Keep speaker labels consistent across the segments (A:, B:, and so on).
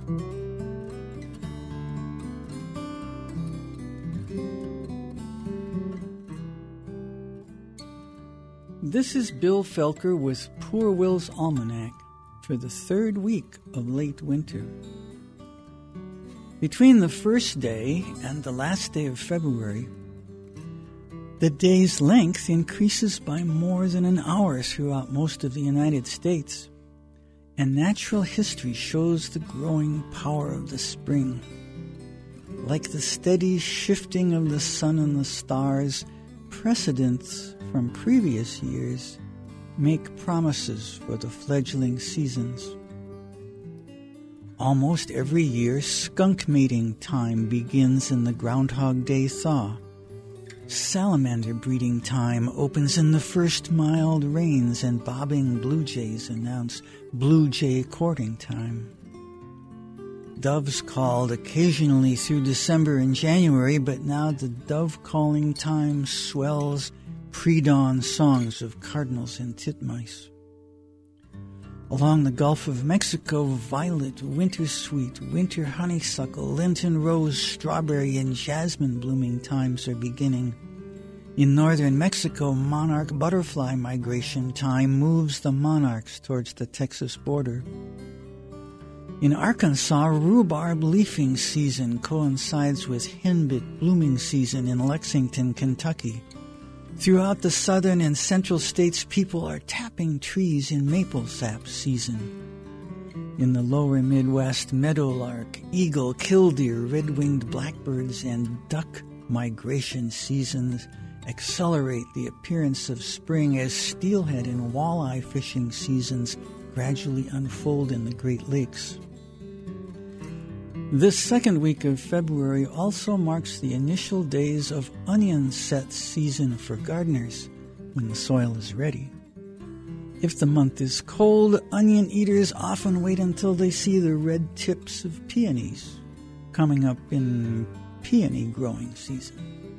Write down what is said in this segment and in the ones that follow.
A: This is Bill Felker with Poor Will's Almanac for the third week of late winter. Between the first day and the last day of February, the day's length increases by more than an hour throughout most of the United States, and natural history shows the growing power of the spring. Like the steady shifting of the sun and the stars, precedents from previous years make promises for the fledgling seasons. Almost every year, skunk mating time begins in the Groundhog Day thaw. Salamander breeding time opens in the first mild rains, and bobbing blue jays announce blue jay courting time. Doves called occasionally through December and January, but now the dove calling time swells pre-dawn songs of cardinals and titmice. Along the Gulf of Mexico, violet, winter sweet, winter honeysuckle, Lenten rose, strawberry, and jasmine blooming times are beginning. In northern Mexico, monarch butterfly migration time moves the monarchs towards the Texas border. In Arkansas, rhubarb leafing season coincides with henbit blooming season in Lexington, Kentucky. Throughout the southern and central states, people are tapping trees in maple sap season. In the lower Midwest, meadowlark, eagle, killdeer, red-winged blackbirds, and duck migration seasons accelerate the appearance of spring as steelhead and walleye fishing seasons gradually unfold in the Great Lakes. This second week of February also marks the initial days of onion set season for gardeners, when the soil is ready. If the month is cold, onion eaters often wait until they see the red tips of peonies coming up in peony growing season.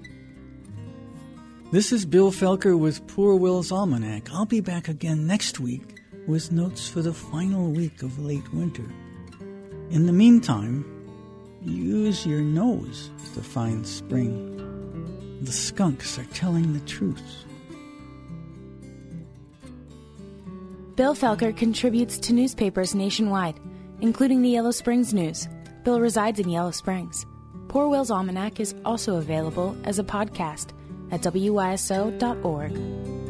A: This is Bill Felker with Poor Will's Almanac. I'll be back again next week with notes for the final week of late winter. In the meantime, use your nose to find spring. The skunks are telling the truth.
B: Bill Felker contributes to newspapers nationwide, including the Yellow Springs News. Bill resides in Yellow Springs. Poor Will's Almanac is also available as a podcast at WYSO.org.